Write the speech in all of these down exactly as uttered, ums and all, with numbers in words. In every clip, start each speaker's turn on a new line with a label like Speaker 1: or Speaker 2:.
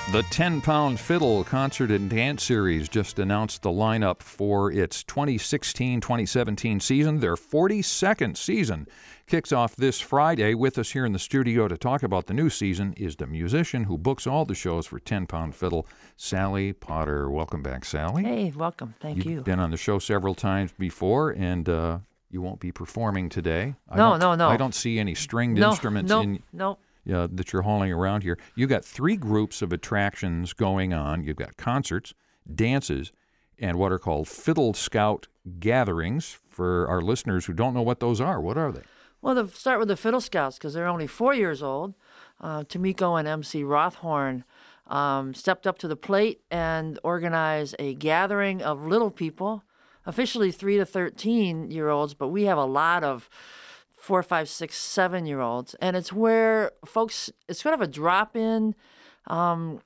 Speaker 1: The ten pound Fiddle Concert and Dance Series just announced the lineup for its twenty sixteen twenty seventeen season. Their forty-second season kicks off this Friday. With us here in the studio to talk about the new season is the musician who books all the shows for ten pound Fiddle, Sally Potter. Welcome back, Sally.
Speaker 2: Hey, welcome. Thank
Speaker 1: You've
Speaker 2: you.
Speaker 1: You've been on the show several times before, and uh, you won't be performing today. I
Speaker 2: no, no, no.
Speaker 1: I don't see any stringed
Speaker 2: no,
Speaker 1: instruments
Speaker 2: no,
Speaker 1: in...
Speaker 2: No,
Speaker 1: Uh, that you're hauling around here. You've got three groups of attractions going on. You've got concerts, dances, and what are called Fiddle Scout gatherings. For our listeners who don't know what those are, what are they?
Speaker 2: Well, to start with the Fiddle Scouts, because they're only four years old. Uh, Tomiko and M C Rothhorn um, stepped up to the plate and organized a gathering of little people, officially three to thirteen-year-olds, but we have a lot of four, five, six, seven-year-olds, and it's where folks, it's sort of a drop-in, um,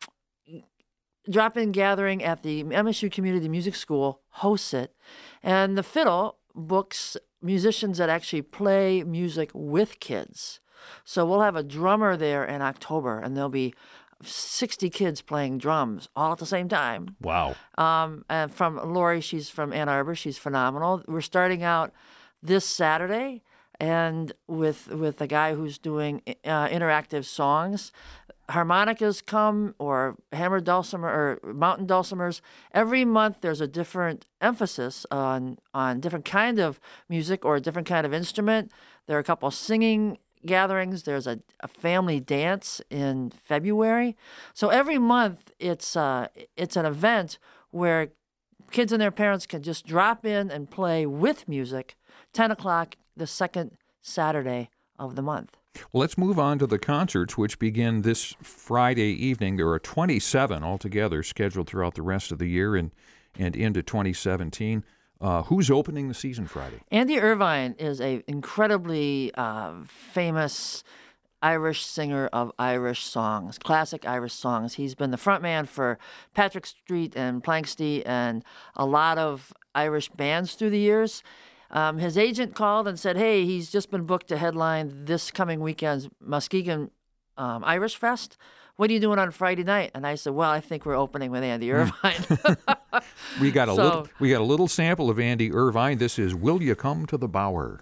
Speaker 2: drop-in gathering at the M S U Community Music School hosts it, and the Fiddle books musicians that actually play music with kids. So we'll have a drummer there in October, and there'll be sixty kids playing drums all at the same time.
Speaker 1: Wow.
Speaker 2: Um, and from Lori, she's from Ann Arbor. She's phenomenal. We're starting out this Saturday, and with with a guy who's doing uh, interactive songs. Harmonicas come, or hammered dulcimer, or mountain dulcimers. Every month there's a different emphasis on on different kind of music or a different kind of instrument. There are a couple of singing gatherings. There's a, a family dance in February. So every month it's uh, it's an event where kids and their parents can just drop in and play with music. ten o'clock the second Saturday of the month.
Speaker 1: Well, let's move on to the concerts, which begin this Friday evening. There are twenty-seven altogether scheduled throughout the rest of the year and, and into twenty seventeen. Uh, who's opening the season Friday?
Speaker 2: Andy Irvine is a incredibly uh, famous Irish singer of Irish songs, classic Irish songs. He's been the frontman for Patrick Street and Planxty and a lot of Irish bands through the years. Um, his agent called and said, hey, he's just been booked to headline this coming weekend's Muskegon um, Irish Fest. What are you doing on Friday night? And I said, well, I think we're opening with Andy Irvine.
Speaker 1: we got a
Speaker 2: so,
Speaker 1: little we got a little sample of Andy Irvine. This is Will You Come to the Bower?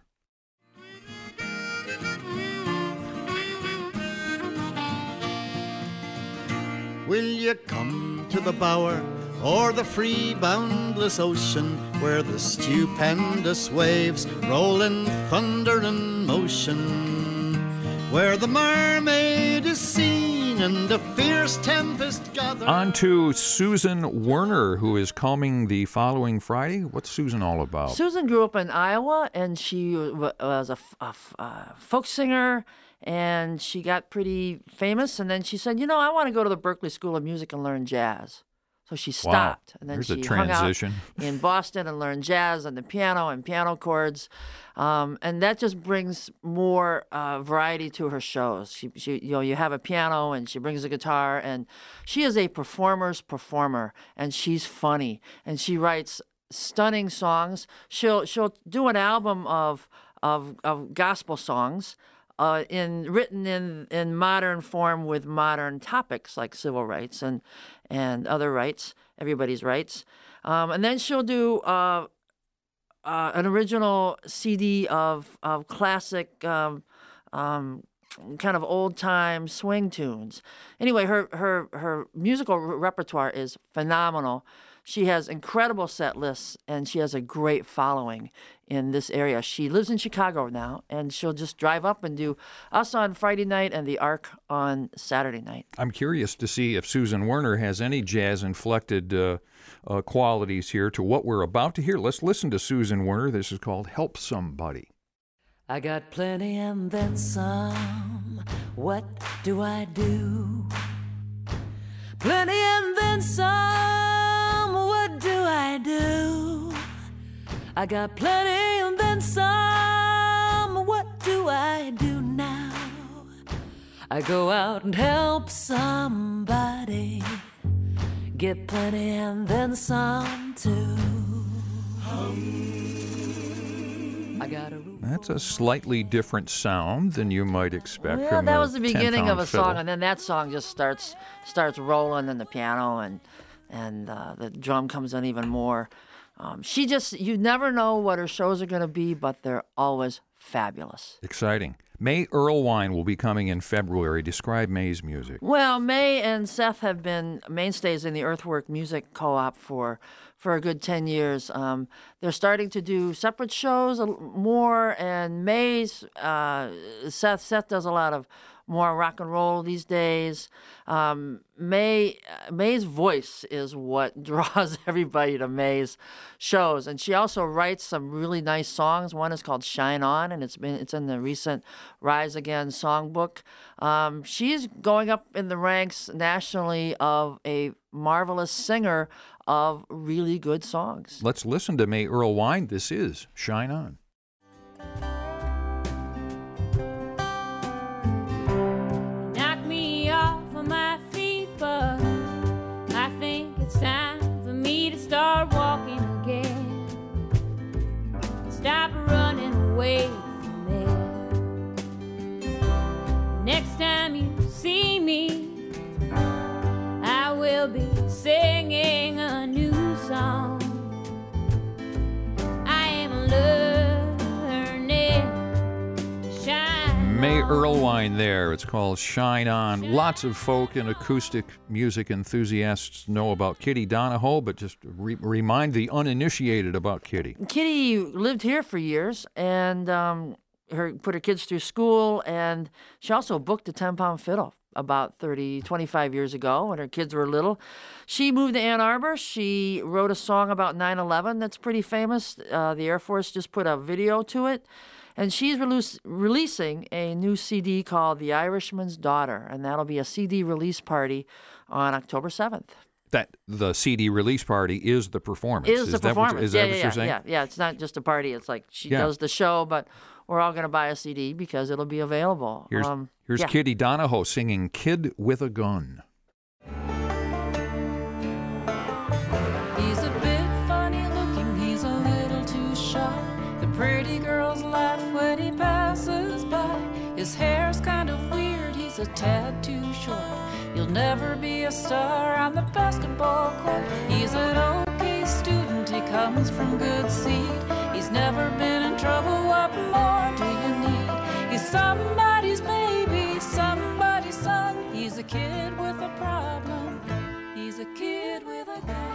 Speaker 3: Will you come to the Bower, or the free boundless ocean, where the stupendous waves roll in thunder and motion, where the mermaid is seen and the fierce tempest gathers?
Speaker 1: On to Susan Werner, who is coming the following Friday. What's Susan all about?
Speaker 2: Susan grew up in Iowa, and she was a, a, a folk singer, and she got pretty famous, and then she said, you know, I want to go to the Berklee School of Music and learn jazz. So she stopped,
Speaker 1: wow.
Speaker 2: and then
Speaker 1: There's
Speaker 2: she
Speaker 1: a
Speaker 2: hung out
Speaker 1: transition.
Speaker 2: in Boston and learned jazz and the piano and piano chords, um, and that just brings more uh, variety to her shows. She, she, you know, you have a piano, and she brings a guitar, and she is a performer's performer, and she's funny, and she writes stunning songs. She'll she'll do an album of of of gospel songs. Uh, in written in, in modern form with modern topics like civil rights and and other rights, everybody's rights, um, and then she'll do uh, uh, an original C D of of classic um, um, kind of old time swing tunes. Anyway, her her her musical repertoire is phenomenal. She has incredible set lists, and she has a great following in this area. She lives in Chicago now, and she'll just drive up and do us on Friday night and the Ark on Saturday night.
Speaker 1: I'm curious to see if Susan Werner has any jazz-inflected uh, uh, qualities here to what we're about to hear. Let's listen to Susan Werner. This is called Help Somebody.
Speaker 4: I got plenty and then some. What do I do? Plenty and then some. What do I do? I got plenty and then some. What do I do now? I go out and help somebody get plenty and then some too. Um, I got a roof.
Speaker 1: That's a slightly different sound than you might expect
Speaker 2: Yeah,
Speaker 1: from
Speaker 2: that
Speaker 1: a
Speaker 2: was the beginning of
Speaker 1: ten-pound
Speaker 2: a
Speaker 1: fiddle.
Speaker 2: song, and then that song just starts starts rolling in the piano, and and uh, the drum comes in even more. Um, she just, you never know what her shows are going to be, but they're always fabulous.
Speaker 1: Exciting. May Erlewine will be coming in February. Describe May's music.
Speaker 2: Well, May and Seth have been mainstays in the Earthwork Music Co-op for for a good ten years. Um, they're starting to do separate shows a l- more, and May's uh, Seth Seth does a lot of more rock and roll these days. Um, May May's voice is what draws everybody to May's shows, and she also writes some really nice songs. One is called "Shine On," and it's been it's in the recent Rise Again songbook. Um, she's going up in the ranks nationally of a marvelous singer of really good songs.
Speaker 1: Let's listen to May Erlewine. This is Shine On.
Speaker 5: Knock me off of my feet, but I think it's time for me to start walking again. Stop running away from me. Next time you see me, I will be singing a new song. I am learning to shine.
Speaker 1: May
Speaker 5: on.
Speaker 1: Erlewine there. It's called Shine On. Lots of folk and acoustic music enthusiasts know about Kitty Donahoe, but just re- remind the uninitiated about Kitty.
Speaker 2: Kitty lived here for years, and um, her put her kids through school, and she also booked a ten-pound fiddle about thirty, twenty-five years ago when her kids were little. She moved to Ann Arbor. She wrote a song about nine eleven that's pretty famous. Uh, the Air Force just put a video to it. And she's release, releasing a new C D called The Irishman's Daughter, and that'll be a C D release party on October seventh.
Speaker 1: That the C D release party is the performance.
Speaker 2: Is the
Speaker 1: that
Speaker 2: performance.
Speaker 1: What, is
Speaker 2: yeah,
Speaker 1: that
Speaker 2: yeah,
Speaker 1: what
Speaker 2: yeah,
Speaker 1: you're saying?
Speaker 2: yeah, yeah. It's not just a party. It's like she
Speaker 1: Yeah.
Speaker 2: does the show, but we're all going to buy a C D because it'll be available.
Speaker 1: Here's,
Speaker 2: um,
Speaker 1: here's
Speaker 2: yeah.
Speaker 1: Kitty Donahoe singing Kid with a Gun.
Speaker 4: He's a bit funny looking, he's a little too sharp. The pretty girls laugh when he passes by. His hair's kind of weird, he's a tad too short. You'll never be a star on the basketball court. He's an okay student, he comes from good seed. He's never been in trouble, what more do you need? He's somebody's baby, somebody's son. He's a kid with a problem, he's a kid with a gun.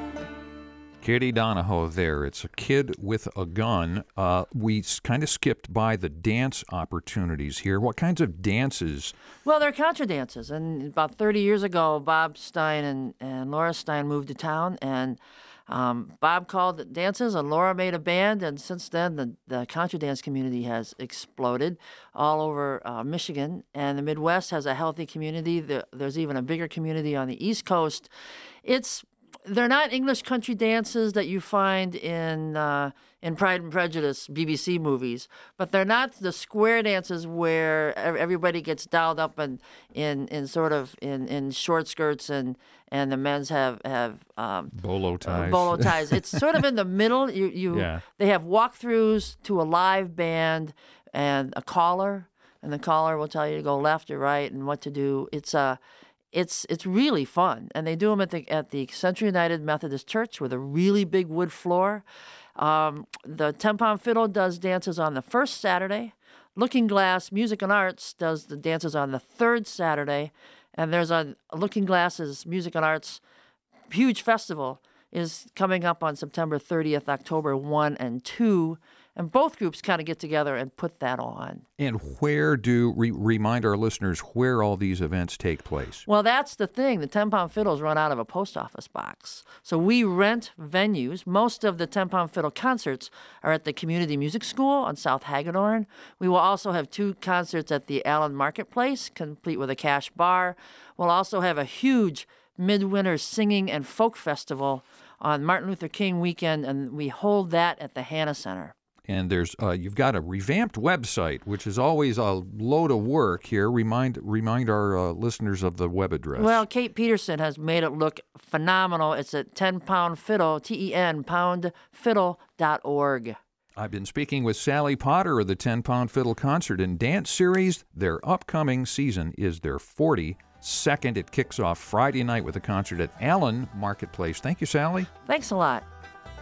Speaker 1: Kitty Donahoe there. It's a Kid with a Gun. Uh, we kind of skipped by the dance opportunities here. What kinds of dances?
Speaker 2: Well, they're contra dances. And about thirty years ago, Bob Stein and, and Laura Stein moved to town, and um, Bob called it dances, and Laura made a band. And since then, the, the contra dance community has exploded all over uh, Michigan, and the Midwest has a healthy community. There, there's even a bigger community on the East Coast. It's They're not English country dances that you find in uh, in Pride and Prejudice B B C movies, but they're not the square dances where ev- everybody gets dialed up and in, in sort of in, in short skirts and, and the men's have have um,
Speaker 1: Bolo ties.
Speaker 2: uh, bolo ties. It's sort of in the middle. You you
Speaker 1: Yeah.
Speaker 2: They have walkthroughs to a live band and a caller, and the caller will tell you to go left or right and what to do. It's a It's it's really fun, and they do them at the at the Central United Methodist Church with a really big wood floor. Um, the ten-pound fiddle does dances on the first Saturday. Looking Glass Music and Arts does the dances on the third Saturday, and there's a Looking Glass's Music and Arts huge festival is coming up on September thirtieth, October first and second. And both groups kind of get together and put that on.
Speaker 1: And where do, re- remind our listeners where all these events take place?
Speaker 2: Well, that's the thing. The ten-pound fiddles run out of a post office box. So we rent venues. Most of the ten-pound fiddle concerts are at the Community Music School on South Hagedorn. We will also have two concerts at the Allen Marketplace, complete with a cash bar. We'll also have a huge midwinter singing and folk festival on Martin Luther King weekend, and we hold that at the Hanna Center.
Speaker 1: And there's uh, you've got a revamped website, which is always a load of work here. Remind remind our uh, listeners of the web address.
Speaker 2: Well, Kate Peterson has made it look phenomenal. It's at ten pound fiddle, T E N, pound fiddle dot org.
Speaker 1: I've been speaking with Sally Potter of the ten pound Fiddle Concert and Dance Series. Their upcoming season is their forty-second. It kicks off Friday night with a concert at Allen Marketplace. Thank you, Sally.
Speaker 2: Thanks a lot.